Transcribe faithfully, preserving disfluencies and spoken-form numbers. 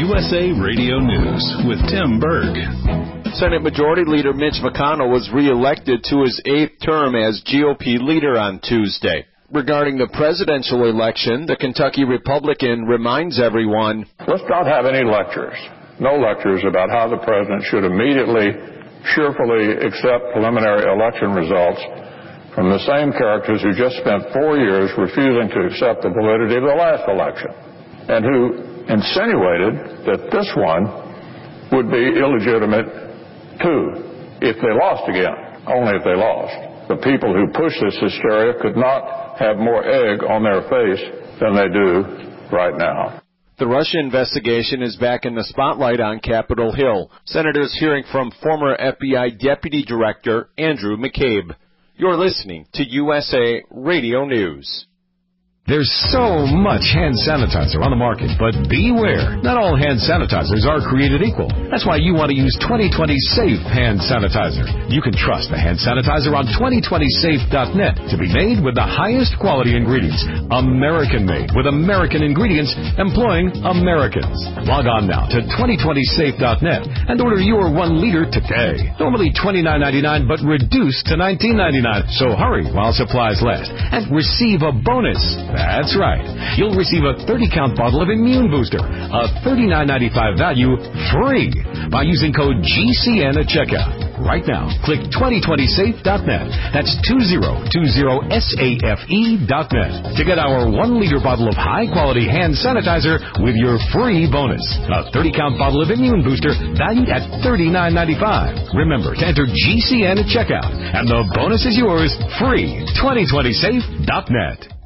U S A Radio News with Tim Berg. Senate Majority Leader Mitch McConnell was reelected to his eighth term as G O P leader on Tuesday. Regarding the presidential election, the Kentucky Republican reminds everyone, let's not have any lectures, no lectures about how the president should immediately, cheerfully accept preliminary election results from the same characters who just spent four years refusing to accept the validity of the last election, and who insinuated that this one would be illegitimate too, if they lost again, only if they lost. The people who pushed this hysteria could not have more egg on their face than they do right now. The Russia investigation is back in the spotlight on Capitol Hill. Senators hearing from former F B I Deputy Director Andrew McCabe. You're listening to U S A Radio News. There's so much hand sanitizer on the market, but beware. Not all hand sanitizers are created equal. That's why you want to use twenty twenty Safe Hand Sanitizer. You can trust the hand sanitizer on twenty twenty safe dot net to be made with the highest quality ingredients. American-made with American ingredients employing Americans. Log on now to twenty twenty safe dot net and order your one liter today. Normally twenty-nine ninety-nine, but reduced to nineteen ninety-nine. So hurry while supplies last and receive a bonus. That's right. You'll receive a thirty count bottle of Immune Booster, a thirty-nine ninety-five value, free by using code G C N at checkout. Right now, click twenty twenty safe dot net. That's twenty twenty safe dot net to get our one liter bottle of high-quality hand sanitizer with your free bonus. A thirty count bottle of Immune Booster valued at thirty-nine ninety-five. Remember to enter G C N at checkout, and the bonus is yours free. twenty twenty safe dot net.